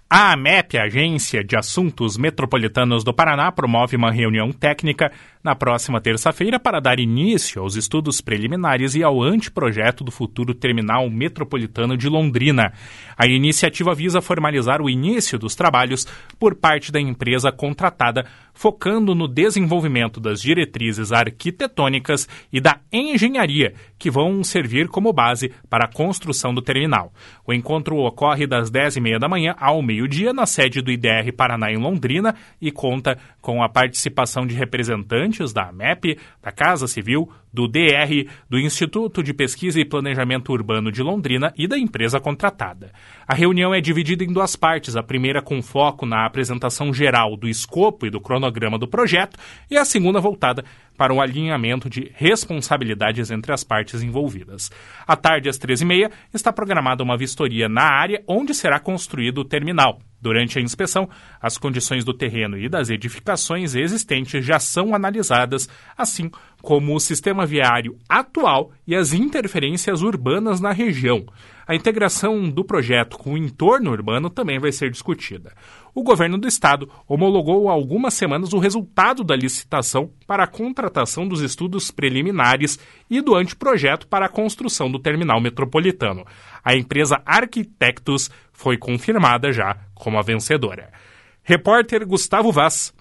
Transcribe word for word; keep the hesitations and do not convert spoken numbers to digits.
A AMEP, a Agência de Assuntos Metropolitanos do Paraná, promove uma reunião técnica na próxima terça-feira para dar início aos estudos preliminares e ao anteprojeto do futuro terminal metropolitano de Londrina. A iniciativa visa formalizar o início dos trabalhos por parte da empresa contratada, focando no desenvolvimento das diretrizes arquitetônicas e da engenharia, que vão servir como base para a construção do terminal. O encontro ocorre das dez e meia da manhã ao meio-dia na sede do I D R Paraná em Londrina e conta com a participação de representantes da AMEP, da Casa Civil, do D R, do Instituto de Pesquisa e Planejamento Urbano de Londrina e da empresa contratada. A reunião é dividida em duas partes, a primeira com foco na apresentação geral do escopo e do cronograma do projeto e a segunda voltada para o alinhamento de responsabilidades entre as partes envolvidas. À tarde, às treze e meia, está programada uma vistoria na área onde será construído o terminal. Durante a inspeção, as condições do terreno e das edificações existentes já são analisadas, assim como o sistema viário atual e as interferências urbanas na região. A integração do projeto com o entorno urbano também vai ser discutida. O governo do estado homologou há algumas semanas o resultado da licitação para a contratação dos estudos preliminares e do anteprojeto para a construção do terminal metropolitano. A empresa Arquitectos foi confirmada já como a vencedora. Repórter Gustavo Vaz,